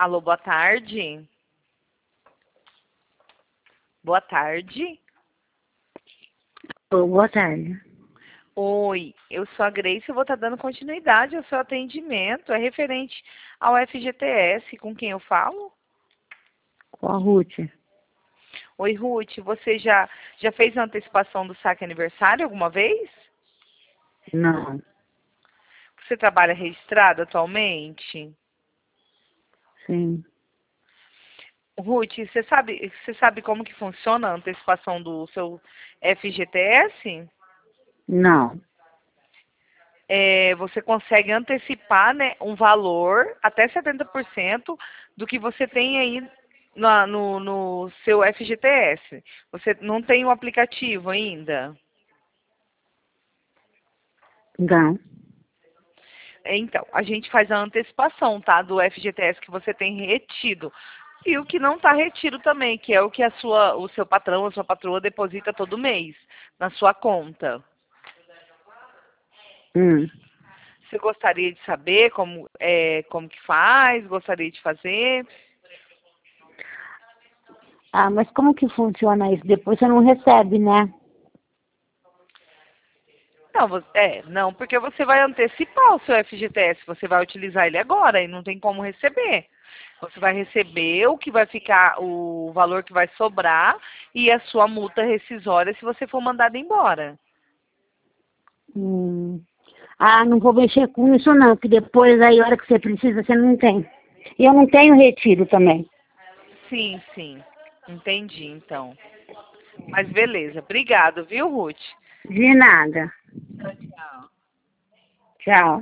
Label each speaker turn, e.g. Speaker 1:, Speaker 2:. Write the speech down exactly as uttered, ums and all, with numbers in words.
Speaker 1: Alô, boa tarde. Boa tarde.
Speaker 2: Oh, boa tarde.
Speaker 1: Oi, eu sou a Grace, eu vou estar dando continuidade ao seu atendimento. É referente ao F G T S, com quem eu falo?
Speaker 2: Com a Ruth.
Speaker 1: Oi, Ruth, você já, já fez a antecipação do saque aniversário alguma vez?
Speaker 2: Não.
Speaker 1: Você trabalha registrado atualmente?
Speaker 2: Sim.
Speaker 1: Ruth, você sabe, você sabe como que funciona a antecipação do seu F G T S?
Speaker 2: Não.
Speaker 1: É, você consegue antecipar, né, um valor até setenta por cento do que você tem aí na- no, no seu F G T S. Você não tem o aplicativo ainda?
Speaker 2: Não.
Speaker 1: Então, a gente faz a antecipação, tá, do F G T S que você tem retido. E o que não está retido também, que é o que a sua, o seu patrão, a sua patroa deposita todo mês na sua conta.
Speaker 2: Hum.
Speaker 1: Você gostaria de saber como, é, como que faz? Gostaria de fazer?
Speaker 2: Ah, mas como que funciona isso? Depois você não recebe, né?
Speaker 1: Não, vo- é, não, porque você vai antecipar o seu F G T S, você vai utilizar ele agora e não tem como receber. Você vai receber o que vai ficar, o valor que vai sobrar e a sua multa rescisória se você for mandado embora.
Speaker 2: Hum. Ah, não vou mexer com isso não, que depois aí, a hora que você precisa, você não tem. E eu não tenho retiro também.
Speaker 1: Sim, sim. Entendi, então. Mas beleza. Obrigado, viu, Ruth?
Speaker 2: De nada. Tchau.